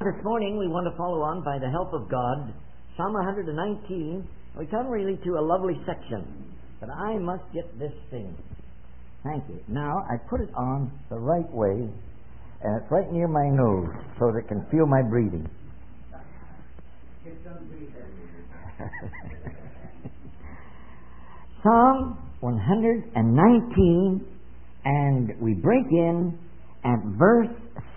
This morning we want to follow on by the help of God, Psalm 119. We come really to a lovely section, but I must get this thing. Thank you. Now I put it on the right way, and it's right near my nose so that it can feel my breathing. Psalm 119, and we break in at verse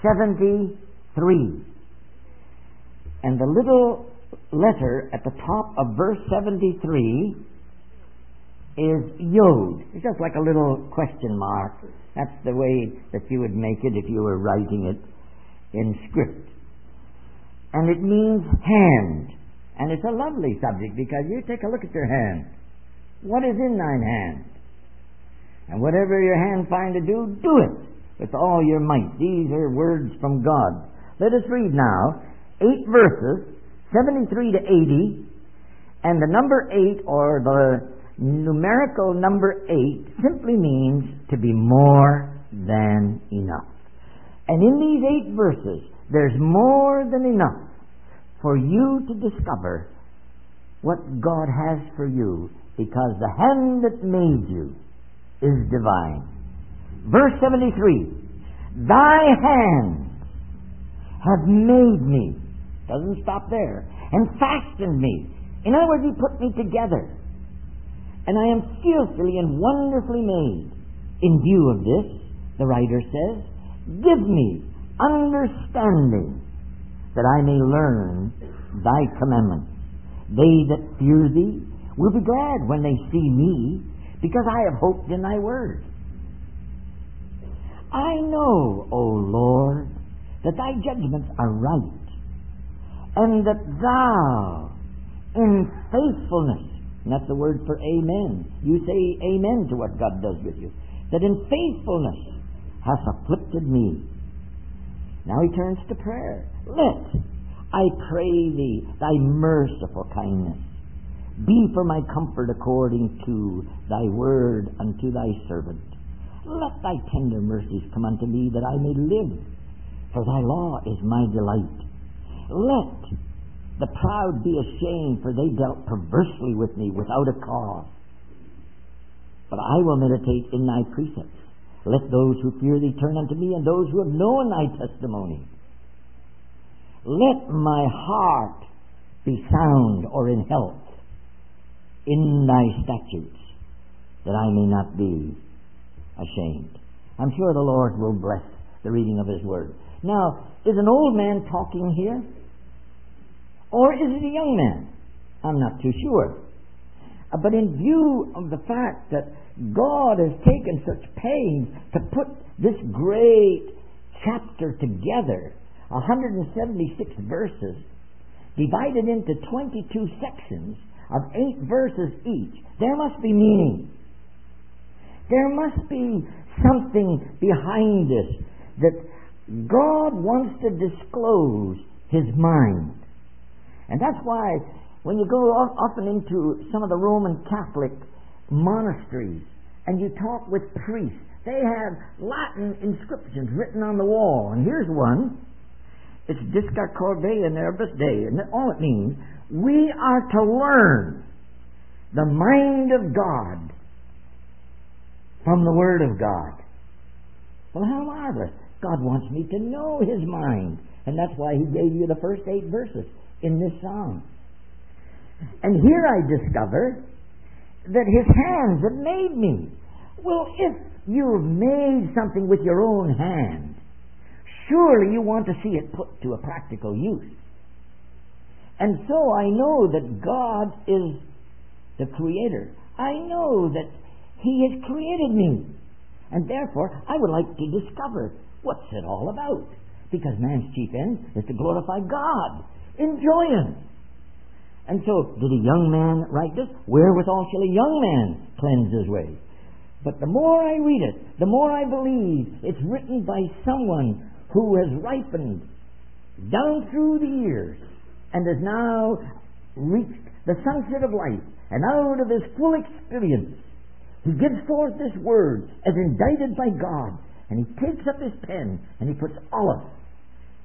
73. And the little letter at the top of verse 73 is Yod. It's just like a little question mark. That's the way that you would make it if you were writing it in script. And it means hand. And it's a lovely subject because you take a look at your hand. What is in thine hand? And whatever your hand find to do, do it with all your might. These are words from God. Let us read now 8 verses, 73 to 80, and the number 8, or the numerical number 8, simply means to be more than enough. And in these 8 verses, there's more than enough for you to discover what God has for you, because the hand that made you is divine. Verse 73, thy hands have made me. Doesn't stop there. And fastened me. In other words, he put me together. And I am fearfully and wonderfully made. In view of this, the writer says, give me understanding that I may learn thy commandments. They that fear thee will be glad when they see me, because I have hoped in thy word. I know, O Lord, that thy judgments are right, and that thou, in faithfulness, and that's the word for amen. You say amen to what God does with you. That in faithfulness hast afflicted me. Now he turns to prayer. Let, I pray thee, thy merciful kindness be for my comfort according to thy word unto thy servant. Let thy tender mercies come unto me that I may live, for thy law is my delight. Let the proud be ashamed, for they dealt perversely with me without a cause. But I will meditate in thy precepts. Let those who fear thee turn unto me, and those who have known thy testimony. Let my heart be sound or in health in thy statutes, that I may not be ashamed. I'm sure the Lord will bless the reading of his word. Now, is an old man talking here? Or is it a young man? I'm not too sure. But in view of the fact that God has taken such pains to put this great chapter together, 176 verses, divided into 22 sections of 8 verses each, there must be meaning. There must be something behind this, that God wants to disclose his mind. And that's why when you go often into some of the Roman Catholic monasteries and you talk with priests, they have Latin inscriptions written on the wall. And here's one. It's Disca Corvée in Arbus Dei. And all it means, we are to learn the mind of God from the Word of God. Well, how marvelous. God wants me to know his mind. And that's why he gave you the first 8 verses in this psalm. And here I discover that his hands have made me. Well, if you've made something with your own hand, surely you want to see it put to a practical use. And so I know that God is the Creator. I know that he has created me. And therefore, I would like to discover what's it all about. Because man's chief end is to glorify God. Enjoy him. And so, did a young man write this? Wherewithal shall a young man cleanse his way? But the more I read it, the more I believe it's written by someone who has ripened down through the years and has now reached the sunset of life, and out of his full experience he gives forth this word as indicted by God, and he takes up his pen and he puts olive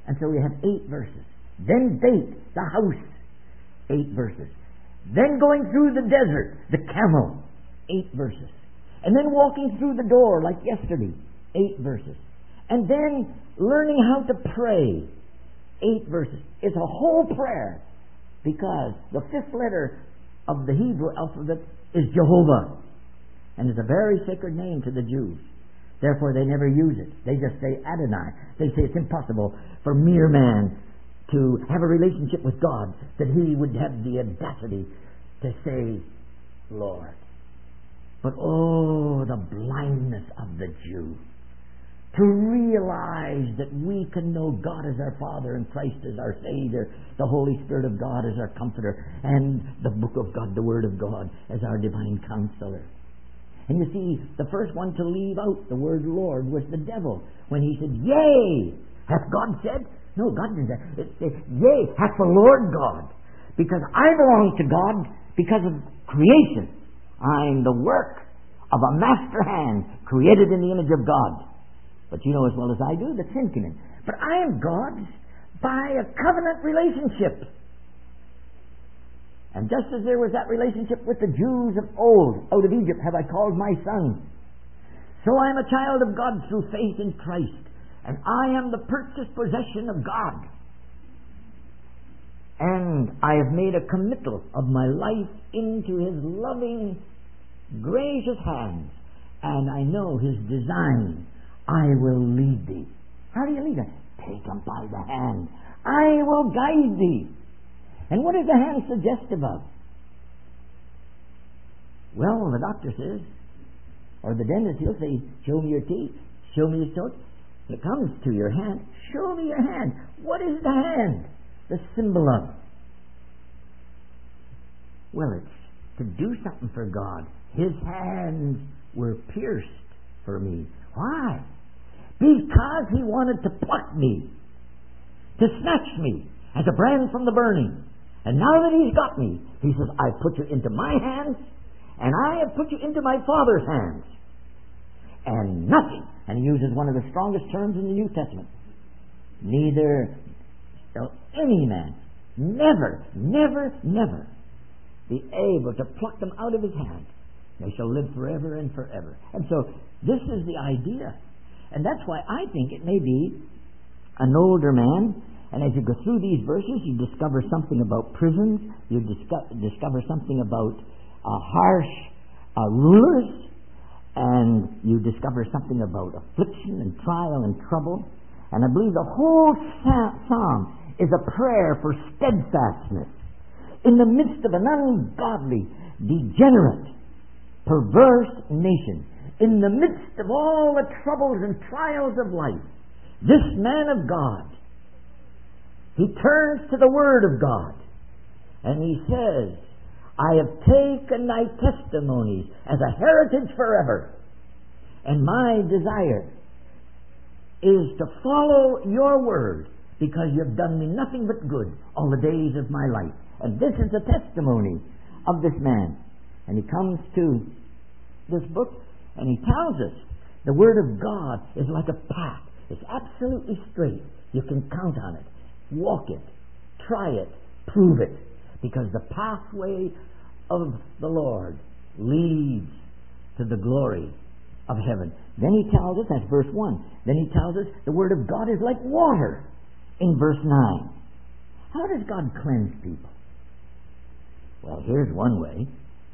And so we have 8 verses. Then Beit, the house, 8 verses. Then going through the desert, the camel, 8 verses. And then walking through the door like yesterday, 8 verses. And then learning how to pray, 8 verses. It's a whole prayer, because the 5th letter of the Hebrew alphabet is Jehovah. And it's a very sacred name to the Jews. Therefore they never use it. They just say Adonai. They say it's impossible for mere man to have a relationship with God, that he would have the audacity to say Lord. But oh, the blindness of the Jew to realize that we can know God as our Father and Christ as our Savior, the Holy Spirit of God as our Comforter, and the Book of God, the Word of God, as our Divine Counselor. And you see, the first one to leave out the word Lord was the devil, when he said, Yea, hath God said? No, God didn't say. It said, Yea, hath the Lord God. Because I belong to God because of creation. I'm the work of a master hand, created in the image of God. But you know as well as I do that sin came in. But I am God's by a covenant relationship. And just as there was that relationship with the Jews of old, out of Egypt have I called my son, so I am a child of God through faith in Christ. And I am the purchased possession of God. And I have made a committal of my life into His loving, gracious hands. And I know His design. I will lead thee. How do you lead them? Take them by the hand. I will guide thee. And what is the hand suggestive of? Well, the doctor says, or the dentist, he'll say, show me your teeth, show me your toes. It comes to your hand. Show me your hand. What is the hand the symbol of? Well, it's to do something for God. His hands were pierced for me. Why? Because He wanted to pluck me, to snatch me as a brand from the burning. And now that He's got me, He says, I've put you into my hands, and I have put you into my Father's hands. And nothing, and He uses one of the strongest terms in the New Testament, neither shall any man never be able to pluck them out of His hand. They shall live forever and forever. And so this is the idea. And that's why I think it may be an older man. And as you go through these verses, you discover something about prisons. You discover something about harsh rulers. And you discover something about affliction and trial and trouble. And I believe the whole psalm is a prayer for steadfastness in the midst of an ungodly, degenerate, perverse nation. In the midst of all the troubles and trials of life, this man of God, he turns to the Word of God, and he says, I have taken thy testimonies as a heritage forever, and my desire is to follow your word, because you have done me nothing but good all the days of my life. And this is the testimony of this man. And he comes to this book, and he tells us the Word of God is like a path. It's absolutely straight. You can count on it, walk it, try it, prove it, because the pathway of the Lord leads to the glory of heaven. Then he tells us, that's verse 1, then he tells us the Word of God is like water in verse 9. How does God cleanse people? Well, here's one way.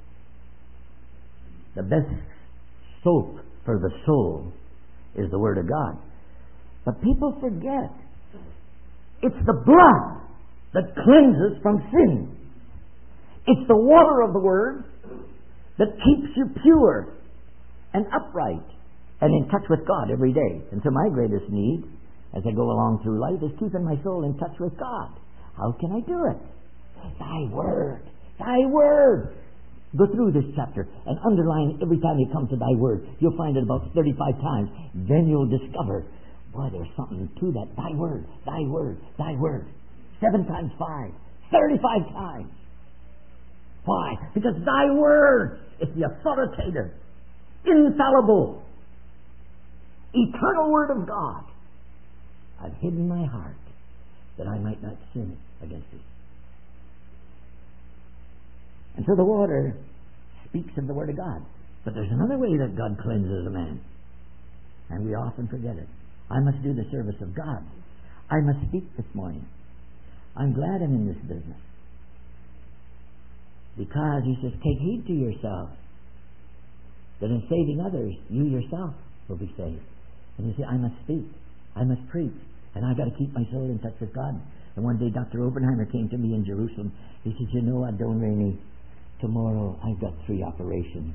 The best soap for the soul is the Word of God. But people forget. It's the blood that cleanses from sin. It's the water of the Word that keeps you pure and upright and in touch with God every day. And so my greatest need as I go along through life is keeping my soul in touch with God. How can I do it? Thy Word. Thy Word. Go through this chapter and underline every time you come to Thy Word. You'll find it about 35 times. Then you'll discover, boy, there's something to that. Thy Word, Thy Word, Thy Word. 7 times 5. 35 times. Why? Because Thy Word is the authoritative, infallible, eternal Word of God. I've hidden my heart that I might not sin against thee. And so the water speaks of the Word of God. But there's another way that God cleanses a man. And we often forget it. I must do the service of God. I must speak this morning. I'm glad I'm in this business. Because he says, take heed to yourself, that in saving others, you yourself will be saved. And you say, I must speak. I must preach. And I've got to keep my soul in touch with God. And one day Dr. Oppenheimer came to me in Jerusalem. He said, you know, Adon Rainey, tomorrow I've got 3 operations.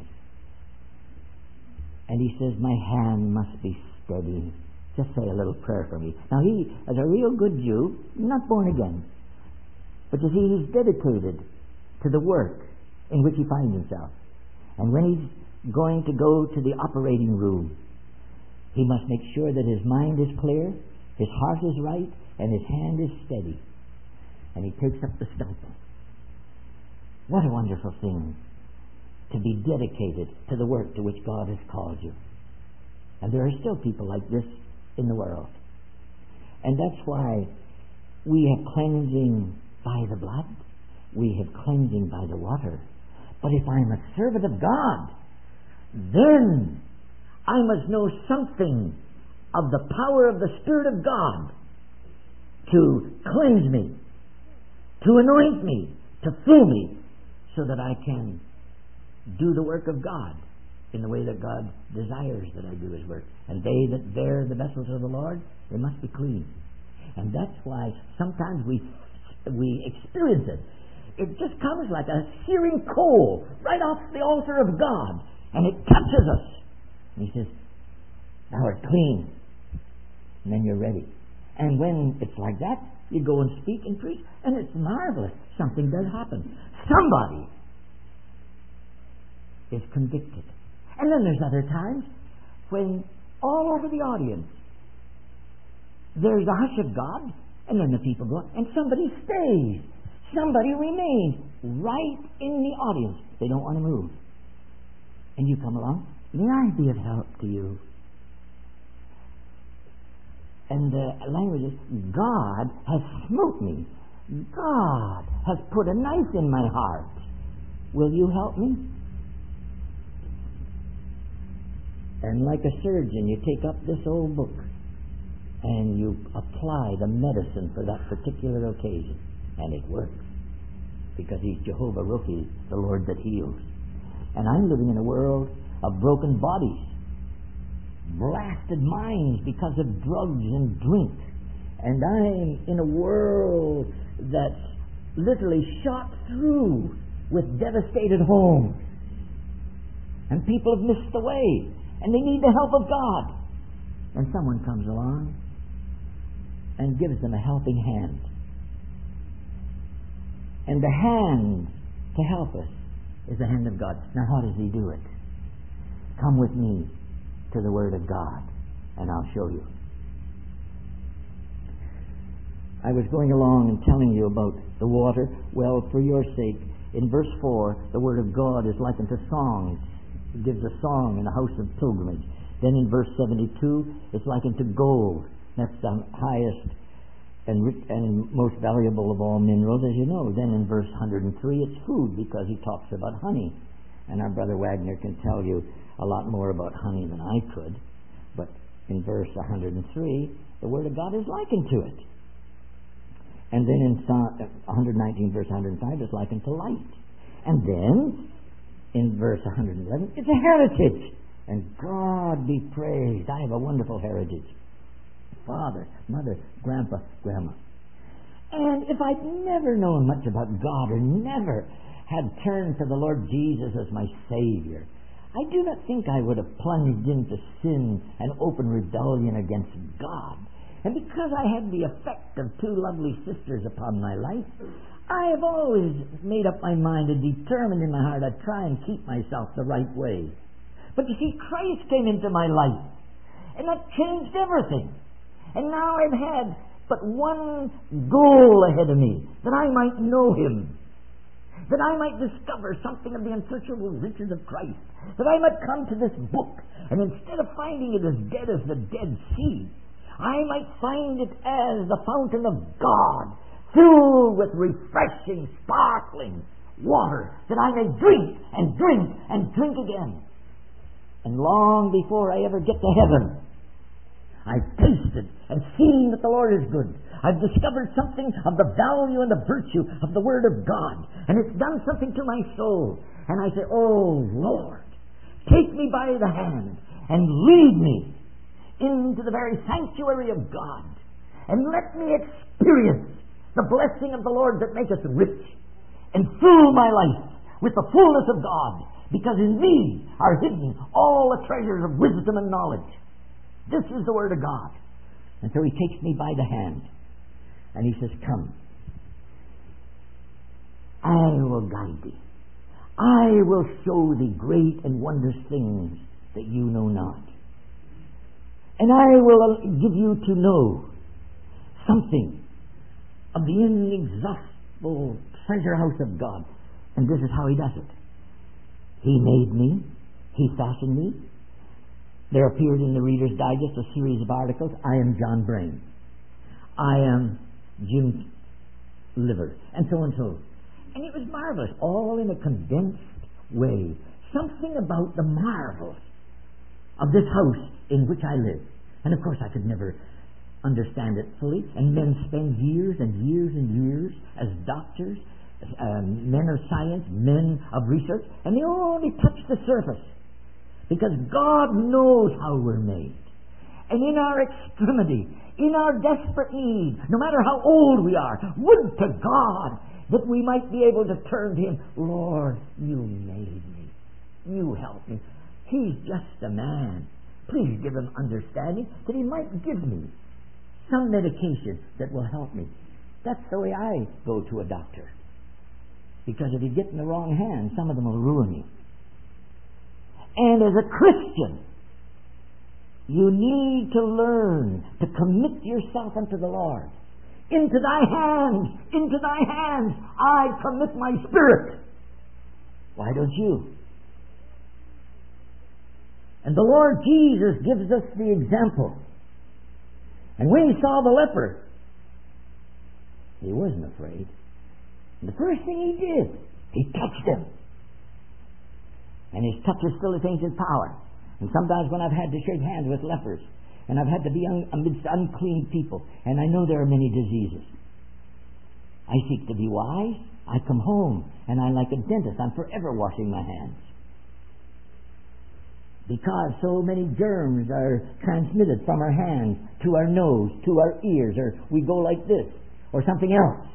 And he says, my hand must be steady. Just say a little prayer for me. Now he, as a real good Jew, not born again, but you see, he's dedicated to the work in which he finds himself. And when he's going to go to the operating room, he must make sure that his mind is clear, his heart is right, and his hand is steady. And he takes up the scalpel. What a wonderful thing to be dedicated to the work to which God has called you. And there are still people like this in the world. And that's why we have cleansing by the blood. We have cleansing by the water. But if I'm a servant of God, then I must know something of the power of the Spirit of God to cleanse me, to anoint me, to fill me, so that I can do the work of God in the way that God desires that I do His work. And they that bear the vessels of the Lord, they must be clean. And that's why sometimes we experience it. It just comes like a searing coal right off the altar of God, and it touches us. And He says, thou art clean. And then you're ready. And when it's like that, you go and speak and preach, and it's marvelous. Something does happen. Somebody is convicted. And then there's other times when all over the audience there's a hush of God, and then the people go, and somebody stays. Somebody remains right in the audience. They don't want to move. And you come along, may I be of help to you? And the language is, God has smote me. God has put a knife in my heart. Will you help me? And like a surgeon, you take up this old book and you apply the medicine for that particular occasion. And it works. Because He's Jehovah Rohi, the Lord that heals. And I'm living in a world of broken bodies, blasted minds because of drugs and drink. And I'm in a world that's literally shot through with devastated homes. And people have missed the way. And they need the help of God. And someone comes along and gives them a helping hand. And the hand to help us is the hand of God. Now how does He do it? Come with me to the Word of God, and I'll show you. I was going along and telling you about the water. Well, for your sake, in verse 4, the Word of God is likened to songs. It gives a song in a house of pilgrimage. Then in verse 72, it's likened to gold. That's the highest and most valuable of all minerals, as you know. Then in verse 103, it's food, because he talks about honey. And our brother Wagner can tell you a lot more about honey than I could. But in verse 103, the Word of God is likened to it. And then in Psalm 119, verse 105, it's likened to light. And then in verse 111, it's a heritage. And God be praised. I have a wonderful heritage. Father, mother, grandpa, grandma. And if I'd never known much about God, or never had turned to the Lord Jesus as my Savior, I do not think I would have plunged into sin and open rebellion against God. And because I had the effect of 2 lovely sisters upon my life, I have always made up my mind and determined in my heart I'd try and keep myself the right way. But you see, Christ came into my life, and that changed everything. And now I've had but one goal ahead of me, that I might know Him, that I might discover something of the unsearchable riches of Christ, that I might come to this book, and instead of finding it as dead as the Dead Sea, I might find it as the fountain of God, filled with refreshing, sparkling water, that I may drink and drink and drink again. And long before I ever get to heaven, I've tasted and seen that the Lord is good. I've discovered something of the value and the virtue of the Word of God. And it's done something to my soul. And I say, oh Lord, take me by the hand and lead me into the very sanctuary of God. And let me experience the blessing of the Lord that maketh rich. And fill my life with the fullness of God. Because in me are hidden all the treasures of wisdom and knowledge. This is the Word of God. And so he takes me by the hand. And he says, come. I will guide thee. I will show thee great and wondrous things that you know not. And I will give you to know something of the inexhaustible treasure house of God. And this is how he does it. He made me. He fashioned me. There appeared in the Reader's Digest a series of articles. I am John Brain. I am Jim Liver. And so and so. And it was marvelous. All in a condensed way. Something about the marvels of this house in which I live. And of course I could never understand it fully. And men spend years and years and years as doctors, men of science, men of research, and they only touch the surface. Because God knows how we're made. And in our extremity, in our desperate need, no matter how old we are, would to God that we might be able to turn to Him. Lord, you made me. You helped me. He's just a man. Please give him understanding that he might give me some medication that will help me. That's the way I go to a doctor. Because if you get in the wrong hands, some of them will ruin you. And as a Christian, you need to learn to commit yourself unto the Lord. Into thy hands, I commit my spirit. Why don't you? And the Lord Jesus gives us the example. And when he saw the leper, he wasn't afraid. And the first thing he did, he touched him. And his touch is still his ancient power. And sometimes when I've had to shake hands with lepers, and I've had to be amidst unclean people, and I know there are many diseases, I seek to be wise. I come home, and I'm like a dentist. I'm forever washing my hands. Because so many germs are transmitted from our hands to our nose, to our ears, or we go like this, or something else.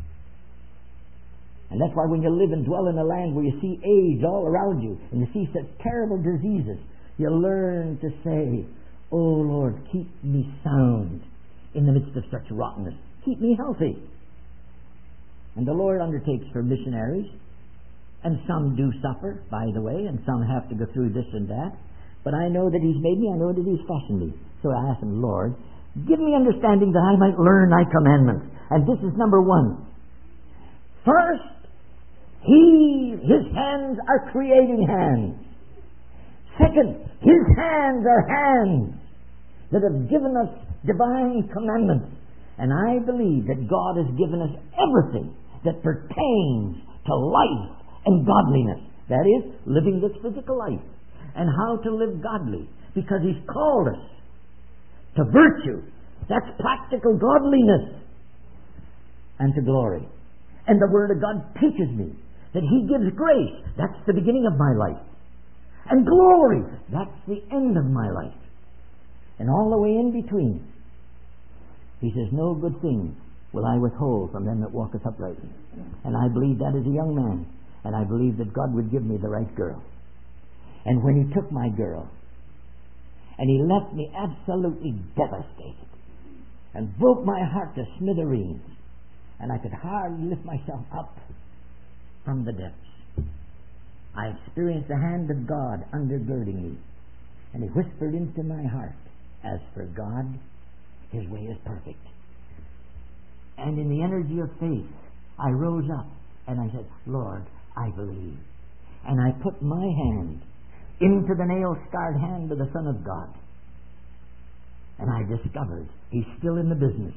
And that's why when you live and dwell in a land where you see AIDS all around you, and you see such terrible diseases, you learn to say, oh Lord, keep me sound in the midst of such rottenness. Keep me healthy. And the Lord undertakes for missionaries, and some do suffer, by the way, and some have to go through this and that. But I know that He's made me, I know that He's fashioned me. So I ask Him, Lord, give me understanding that I might learn Thy commandments. And this is number one. First, His hands are creating hands. Second, His hands are hands that have given us divine commandments. And I believe that God has given us everything that pertains to life and godliness. That is, living this physical life. And how to live godly. Because He's called us to virtue. That's practical godliness. And to glory. And the Word of God teaches me that He gives grace. That's the beginning of my life. And glory. That's the end of my life. And all the way in between, He says, no good thing will I withhold from them that walketh uprightly. And I believe that as a young man. And I believe that God would give me the right girl. And when He took my girl, and He left me absolutely devastated, and broke my heart to smithereens, and I could hardly lift myself up from the depths, I experienced the hand of God undergirding me. And He whispered into my heart, as for God, His way is perfect. And in the energy of faith, I rose up and I said, Lord, I believe. And I put my hand into the nail-scarred hand of the Son of God. And I discovered he's still in the business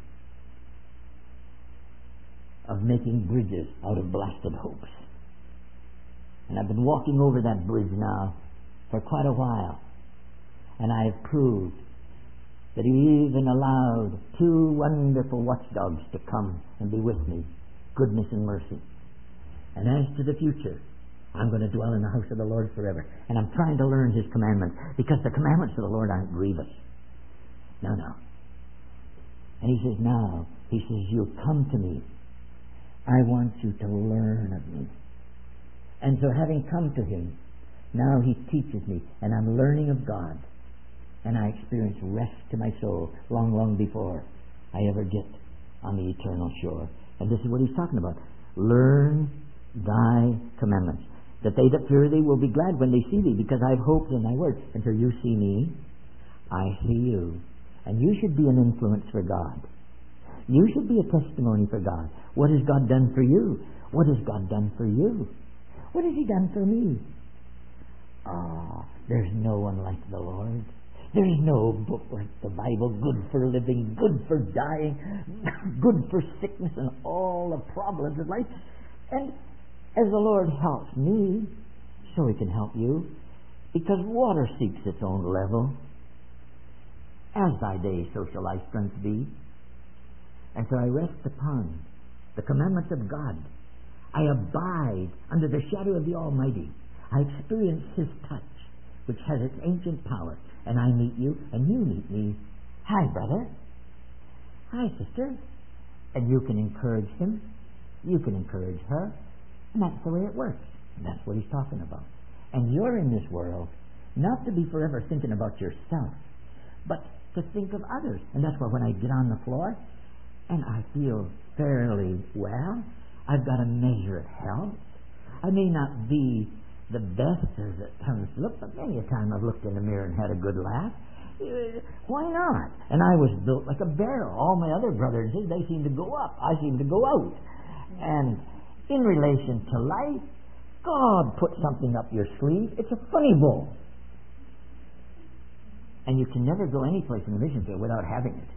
of making bridges out of blasted hopes. And I've been walking over that bridge now for quite a while. And I have proved that he even allowed 2 wonderful watchdogs to come and be with me, goodness and mercy. And as to the future, I'm going to dwell in the house of the Lord forever. And I'm trying to learn his commandments, because the commandments of the Lord aren't grievous. No. And he says, now, he says, you'll come to me. I want you to learn of me. And so having come to him, now he teaches me, and I'm learning of God. And I experience rest to my soul long, long before I ever get on the eternal shore. And this is what he's talking about. Learn thy commandments, that they that fear thee will be glad when they see thee, because I have hoped in thy word. And so you see me, I see you. And you should be an influence for God. You should be a testimony for God. What has God done for you? What has God done for you? What has he done for me? There's no one like the Lord. There's no book like the Bible, good for living, good for dying, good for sickness and all the problems of life. And as the Lord helps me, so he can help you, because water seeks its own level. As thy days, so shall thy strength be. And so I rest upon the commandments of God. I abide under the shadow of the Almighty. I experience his touch, which has its ancient power. And I meet you, and you meet me. Hi, brother. Hi, sister. And you can encourage him. You can encourage her. And that's the way it works. And that's what he's talking about. And you're in this world not to be forever thinking about yourself, but to think of others. And that's why when I get on the floor and I feel fairly well, I've got a measure of health. I may not be the best as it comes to look, but many a time I've looked in the mirror and had a good laugh. Why not? And I was built like a barrel. All my other brothers, they seem to go up. I seem to go out. And in relation to life, God put something up your sleeve. It's a funny bone. And you can never go any place in the mission field without having it.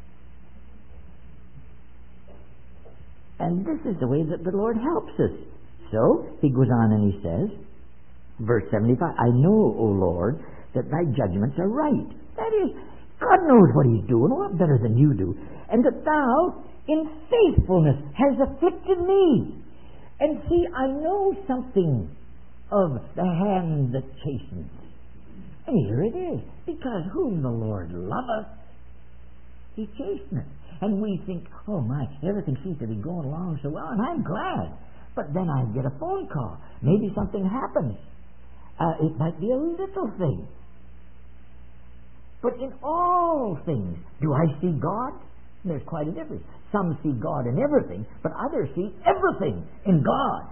And this is the way that the Lord helps us. So, he goes on and he says, verse 75, I know, O Lord, that thy judgments are right. That is, God knows what he's doing a lot better than you do. And that thou, in faithfulness, has afflicted me. And see, I know something of the hand that chastens. And here it is. Because whom the Lord loveth, he chasteneth. And we think, oh my, everything seems to be going along so well, and I'm glad. But then I get a phone call. Maybe something happens. It might be a little thing. But in all things, do I see God? There's quite a difference. Some see God in everything, but others see everything in God.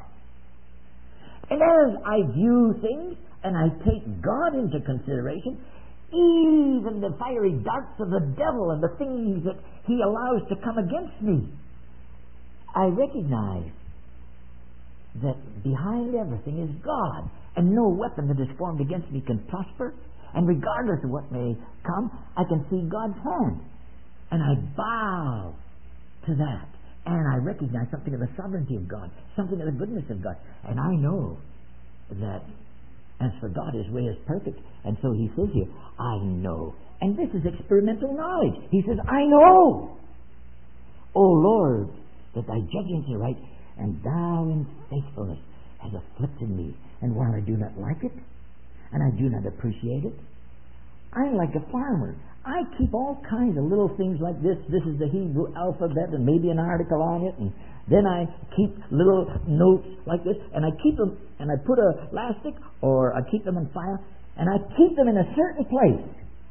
And as I view things, and I take God into consideration, even the fiery darts of the devil and the things that he allows to come against me, I recognize that behind everything is God, and no weapon that is formed against me can prosper. And regardless of what may come, I can see God's hand, and I bow to that, and I recognize something of the sovereignty of God, something of the goodness of God, and I know that as for God, his way is perfect. And so he says here, I know. And this is experimental knowledge. He says, I know, O Lord, that thy judgments are right, and thou in faithfulness hast afflicted me. And while I do not like it, and I do not appreciate it, I'm like a farmer. I keep all kinds of little things like this. This is the Hebrew alphabet, and maybe an article on it, and then I keep little notes like this, and I keep them, and I put a elastic, or I keep them in file, and I keep them in a certain place.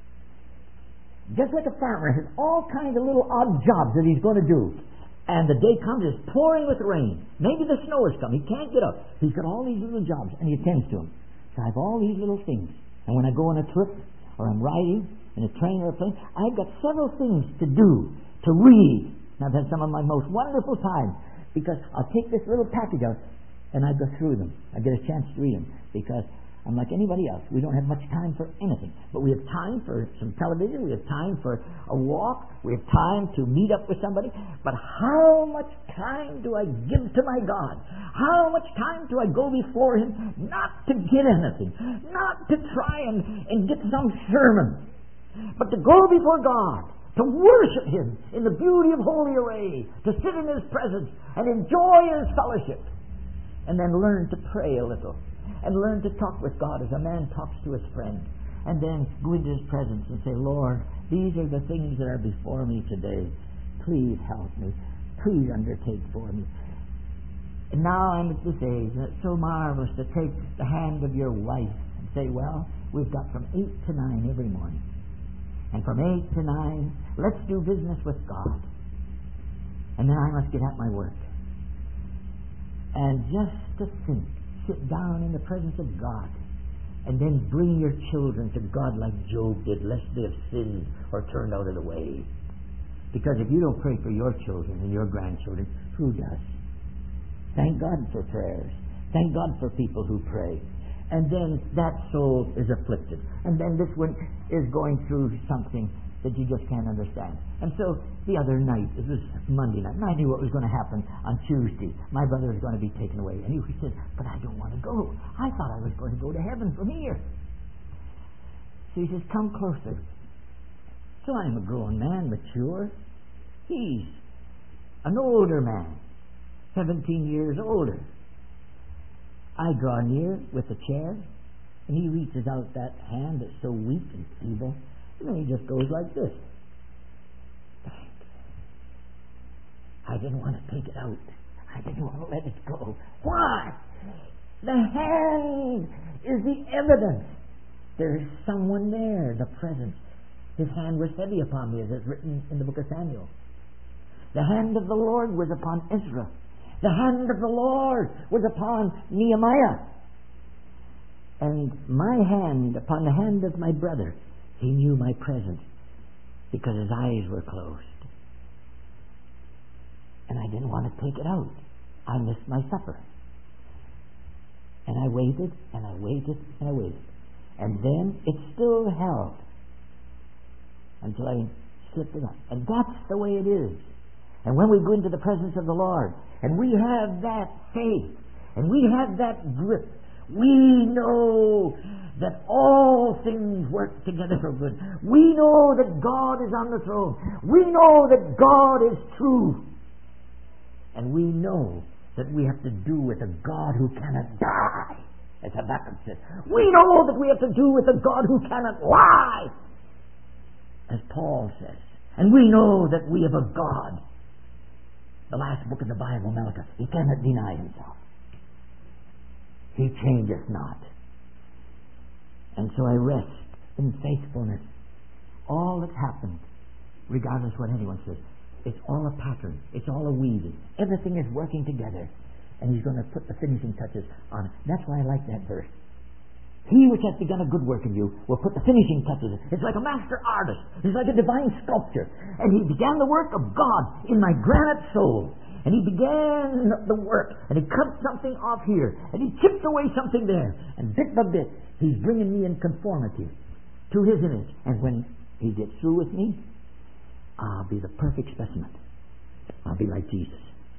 Just like a farmer has all kinds of little odd jobs that he's going to do. And the day comes, it's pouring with rain. Maybe the snow has come. He can't get up. He's got all these little jobs, and he attends to them. So I have all these little things. And when I go on a trip, or I'm riding in a train or a plane, I've got several things to do, to read. And I've had some of my most wonderful times, because I'll take this little package out, and I go through them. I get a chance to read them, because I'm like anybody else. We don't have much time for anything. But we have time for some television. We have time for a walk. We have time to meet up with somebody. But how much time do I give to my God? How much time do I go before Him not to get anything, not to try and get some sermon, but to go before God, to worship Him in the beauty of holy array, to sit in His presence and enjoy His fellowship, and then learn to pray a little, and learn to talk with God as a man talks to his friend, and then go into His presence and say, Lord, these are the things that are before me today. Please help me. Please undertake for me. And now I'm at this age, and it's so marvelous to take the hand of your wife and say, well, we've got from 8 to 9 every morning. And from 8 to 9, let's do business with God. And then I must get at my work. And just to think, sit down in the presence of God, and then bring your children to God like Job did, lest they have sinned or turned out of the way. Because if you don't pray for your children and your grandchildren, who does? Thank God for prayers. Thank God for people who pray. And then that soul is afflicted. And then this one is going through something that you just can't understand. And so the other night, it was Monday night, and I knew what was going to happen on Tuesday. My brother was going to be taken away. And he said, but I don't want to go. I thought I was going to go to heaven from here. So he says, come closer. So I'm a grown man, mature. He's an older man, 17 years older. I draw near with the chair, and he reaches out that hand that's so weak and feeble, and then he just goes like this. Thanks. I didn't want to take it out. I didn't want to let it go. Why? The hand is the evidence. There's someone there, the presence. His hand was heavy upon me, as it's written in the book of Samuel. The hand of the Lord was upon Ezra. The hand of the Lord was upon Nehemiah. And my hand upon the hand of my brother. He knew my presence because his eyes were closed. And I didn't want to take it out. I missed my supper. And I waited, and I waited, and I waited. And then it still held until I slipped it up. And that's the way it is. And when we go into the presence of the Lord, and we have that faith, and we have that grip, we know that all things work together for good. We know that God is on the throne. We know that God is true. And we know that we have to do with a God who cannot die, as Habakkuk says. We know that we have to do with a God who cannot lie, as Paul says. And we know that we have a God, the last book of the Bible, Malachi, He cannot deny Himself. He changeth not. And so I rest in faithfulness. All that's happened, regardless what anyone says, it's all a pattern. It's all a weaving. Everything is working together. And He's going to put the finishing touches on it. That's why I like that verse. He which hath begun a good work in you will put the finishing touches. It's like a master artist. It's like a divine sculptor. And He began the work of God in my granite soul. And He began the work. And He cut something off here. And He chipped away something there. And bit by bit, He's bringing me in conformity to His image. And when He gets through with me, I'll be the perfect specimen. I'll be like Jesus.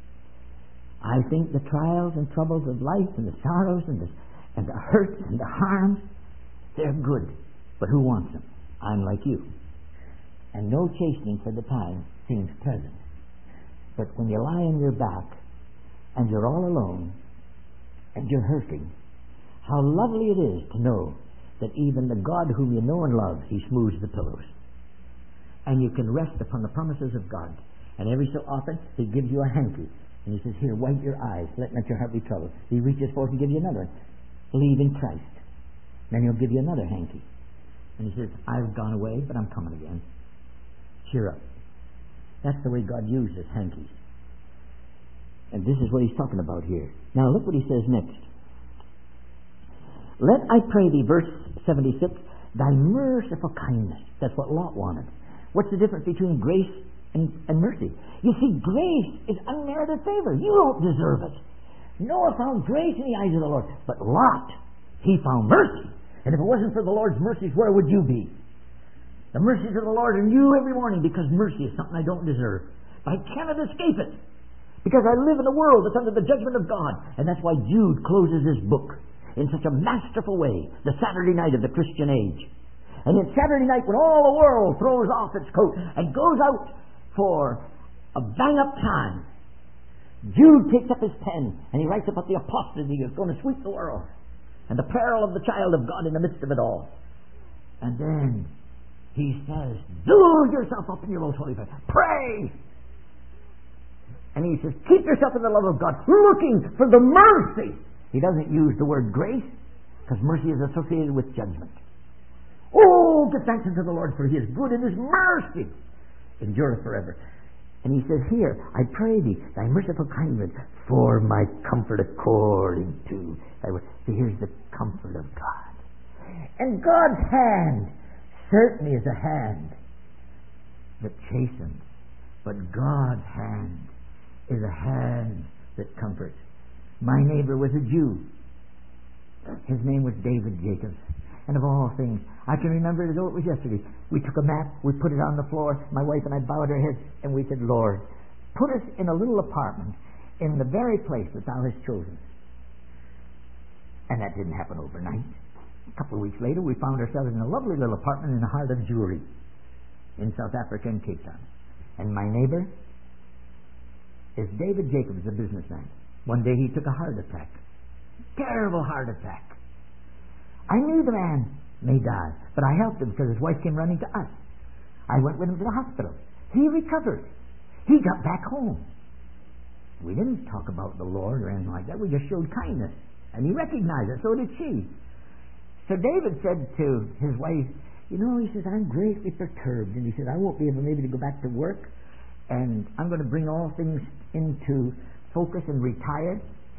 I think the trials and troubles of life and the sorrows and the hurts and the harms, they're good. But who wants them? I'm like you. And no chastening for the time seems pleasant. But when you lie on your back and you're all alone and you're hurting, how lovely it is to know that even the God whom you know and love, He smooths the pillows. And you can rest upon the promises of God. And every so often, He gives you a hanky. And He says, here, wipe your eyes. Let not your heart be troubled. He reaches forth and gives you another. Believe in Christ. Then He'll give you another hanky. And He says, I've gone away, but I'm coming again. Cheer up. That's the way God uses hankies. And this is what He's talking about here. Now look what He says next. Let, I pray thee, verse 76, thy merciful kindness. That's what Lot wanted. What's the difference between grace and mercy? You see, grace is unmerited favor. You don't deserve it. Noah found grace in the eyes of the Lord. But Lot, He found mercy. And if it wasn't for the Lord's mercies, where would you be? The mercies of the Lord are new every morning, because mercy is something I don't deserve. I cannot escape it, because I live in a world that's under the judgment of God. And that's why Jude closes his book in such a masterful way, the Saturday night of the Christian age. And it's Saturday night when all the world throws off its coat and goes out for a bang-up time. Jude takes up his pen and he writes about the apostasy that's going to sweep the world and the peril of the child of God in the midst of it all. And then he says, do yourself up in your most holy faith. Pray! And he says, keep yourself in the love of God, looking for the mercy. He doesn't use the word grace, because mercy is associated with judgment. Oh, give thanks unto the Lord, for He is good, and His mercy endureth forever. And he says here, I pray thee, thy merciful kindness, for my comfort according to thy word. So here's the comfort of God. And God's hand certainly is a hand that chastens, but God's hand is a hand that comforts. My neighbor was a Jew. His name was David Jacobs. And of all things, I can remember it as though it was yesterday. We took a map, we put it on the floor, my wife and I bowed our heads, and we said, Lord, put us in a little apartment in the very place that Thou hast chosen. And that didn't happen overnight. A couple of weeks later, we found ourselves in a lovely little apartment in the heart of Jewry in South Africa in Cape Town. And my neighbor is David Jacobs, a businessman. One day he took a heart attack. Terrible heart attack. I knew the man may die, but I helped him because his wife came running to us. I went with him to the hospital. He recovered. He got back home. We didn't talk about the Lord or anything like that. We just showed kindness. And he recognized it. So did she. So David said to his wife, you know, he says, I'm greatly perturbed. And he said, I won't be able maybe to go back to work. And I'm going to bring all things into focus and retire.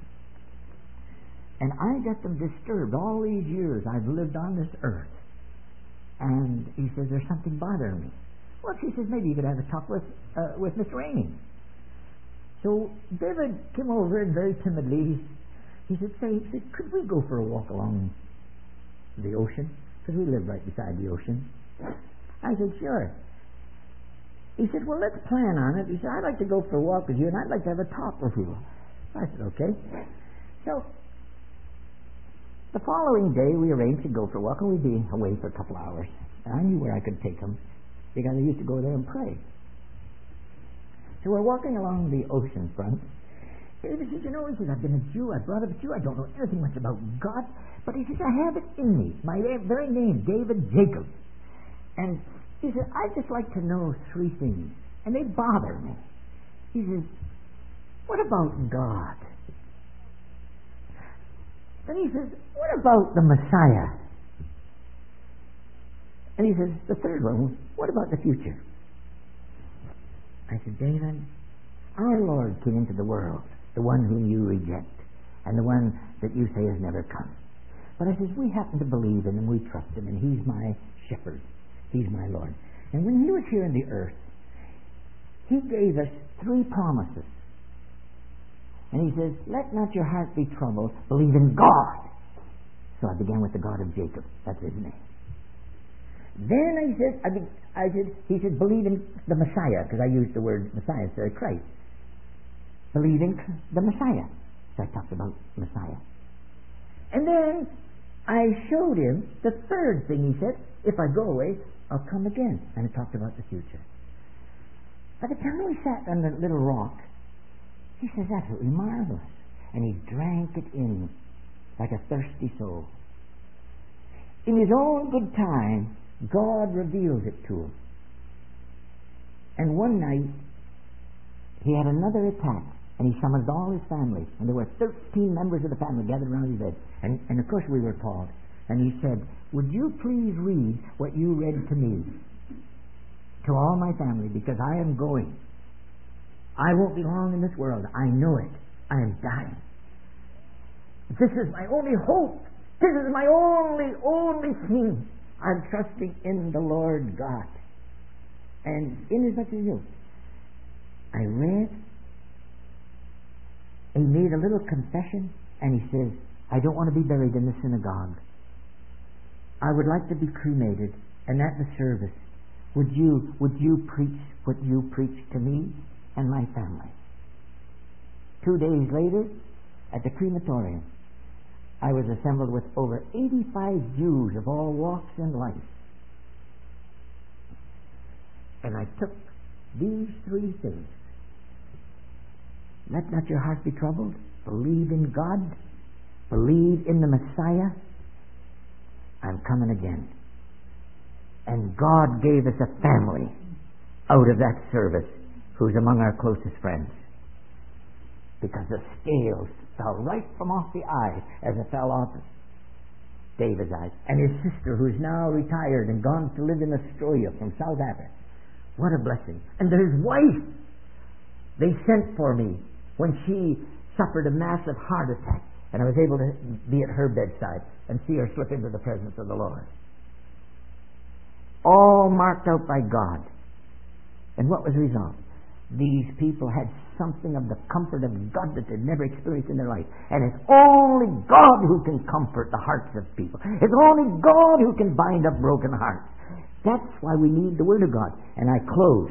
And I got them disturbed all these years I've lived on this earth. And he says, there's something bothering me. Well, she says, maybe you could have a talk with Miss Rainey. So David came over and very timidly, he said, could we go for a walk along the ocean? Because we live right beside the ocean. I said, sure. He said, well, let's plan on it. He said, I'd like to go for a walk with you, and I'd like to have a talk with you. I said, okay. So the following day, we arranged to go for a walk, and we'd be away for a couple hours. And I knew where I could take him, because I used to go there and pray. So we're walking along the ocean front. David says, you know, he says, I've been a Jew, I brought up a Jew, I don't know anything much about God, but he says, I have it in me, my very name, David Jacob. And he said, I'd just like to know three things, and they bother me. He says, what about God? Then he says, what about the Messiah? And he says, the third one, what about the future? I said, David, our Lord came into the world, the one whom you reject, and the one that you say has never come. But I says, we happen to believe in him, we trust him, and he's my shepherd. He's my Lord. And when he was here on the earth, he gave us three promises. And he says, let not your heart be troubled, believe in God. So I began with the God of Jacob. That's his name. Then he said, believe in the Messiah, because I used the word Messiah instead of Christ. Believe in the Messiah. So I talked about Messiah. And then I showed him the third thing. He said, if I go away, I'll come again. And I talked about the future. By the time we sat on the little rock, he says, absolutely marvelous. And he drank it in like a thirsty soul. In his own good time, God revealed it to him. And one night, he had another attack, and he summoned all his family, and there were 13 members of the family gathered around his bed. And of course we were called. And he said, would you please read what you read to me, to all my family, because I am going. I won't be long in this world. I know it. I am dying. This is my only hope. This is my only thing. I'm trusting in the Lord God. And inasmuch as you, I read, he made a little confession, and he says, I don't want to be buried in the synagogue. I would like to be cremated, and at the service, would you preach what you preached to me and my family? 2 days later, at the crematorium, I was assembled with over 85 Jews of all walks in life. And I took these 3 things. Let not your heart be troubled. Believe in God. Believe in the Messiah. I'm coming again. And God gave us a family out of that service who's among our closest friends. Because the scales fell right from off the eye as it fell off David's eyes. And his sister, who's now retired and gone to live in Australia from South Africa. What a blessing. And his wife, they sent for me when she suffered a massive heart attack. And I was able to be at her bedside and see her slip into the presence of the Lord. All marked out by God. And what was the result? These people had something of the comfort of God that they'd never experienced in their life. And it's only God who can comfort the hearts of people. It's only God who can bind up broken hearts. That's why we need the Word of God. And I close.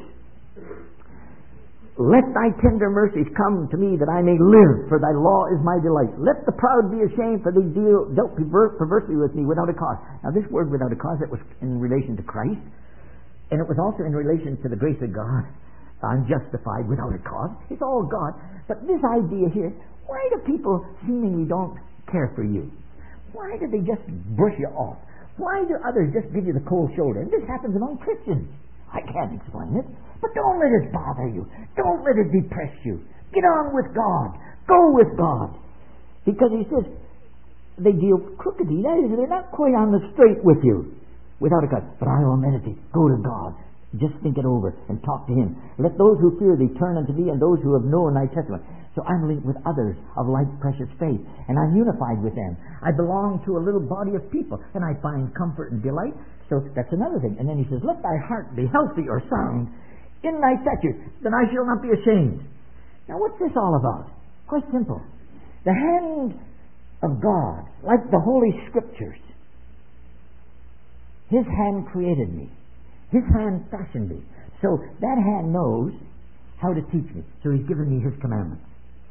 Let thy tender mercies come to me that I may live, for thy law is my delight. Let the proud be ashamed, for they dealt perversely with me without a cause. Now this word without a cause, it was in relation to Christ. And it was also in relation to the grace of God. I'm justified without a cause. It's all God. But this idea here, why do people seemingly don't care for you? Why do they just brush you off? Why do others just give you the cold shoulder? And this happens among Christians. I can't explain it. But don't let it bother you. Don't let it depress you. Get on with God. Go with God. Because he says, they deal crookedly. That is, they're not quite on the straight with you without a cause. But I will meditate. Go to God. Just think it over and talk to Him. Let those who fear Thee turn unto Thee, and those who have known Thy testimony. So I'm linked with others of like precious faith, and I'm unified with them. I belong to a little body of people, and I find comfort and delight. So that's another thing. And then he says, let thy heart be healthy or sound in thy statutes, then I shall not be ashamed. Now what's this all about? Quite simple. The hand of God, like the Holy Scriptures, His hand created me. His hand fashioned me. So that hand knows how to teach me. So He's given me His commandments.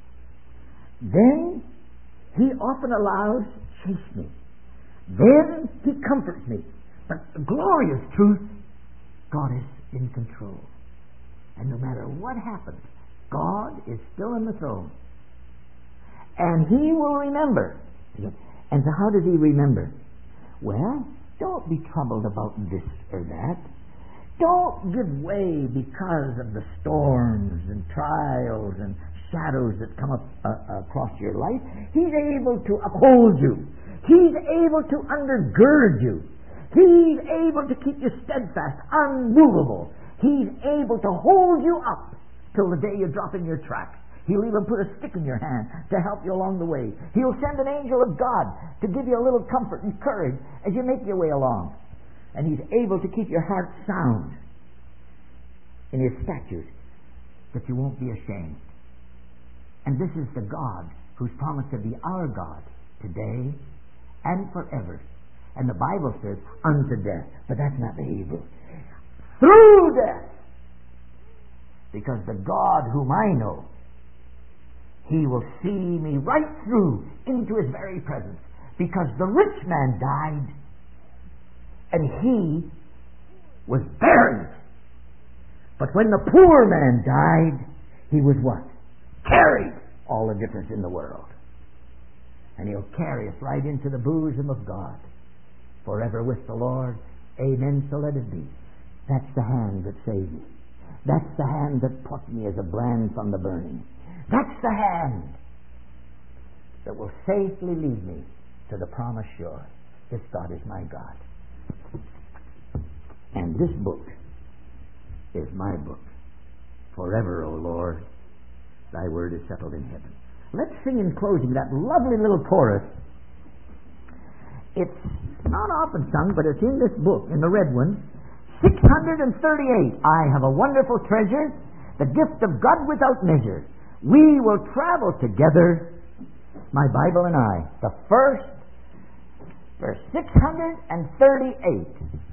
Then He often allows chastening. Then He comforts me. But the glorious truth, God is in control. And no matter what happens, God is still on the throne. And He will remember. And so how does He remember? Well, don't be troubled about this or that. Don't give way because of the storms and trials and shadows that come up across your life. He's able to uphold you. He's able to undergird you. He's able to keep you steadfast, unmovable. He's able to hold you up till the day you drop in your tracks. He'll even put a stick in your hand to help you along the way. He'll send an angel of God to give you a little comfort and courage as you make your way along. And He's able to keep your heart sound in His statutes, that you won't be ashamed. And this is the God who's promised to be our God today and forever. And the Bible says, unto death. But that's not the Hebrew. Through death. Because the God whom I know, He will see me right through into His very presence. Because the rich man died, and he was buried. But when the poor man died, he was what? Carried. All the difference in the world. And He'll carry us right into the bosom of God. Forever with the Lord. Amen. So let it be. That's the hand that saved me. That's the hand that plucked me as a brand from the burning. That's the hand that will safely lead me to the promised shore. This God is my God. And this book is my book. Forever, O Lord, Thy word is settled in heaven. Let's sing in closing that lovely little chorus. It's not often sung, but it's in this book, in the red one. 638. I have a wonderful treasure, the gift of God without measure. We will travel together My Bible and I, the first, verse 638.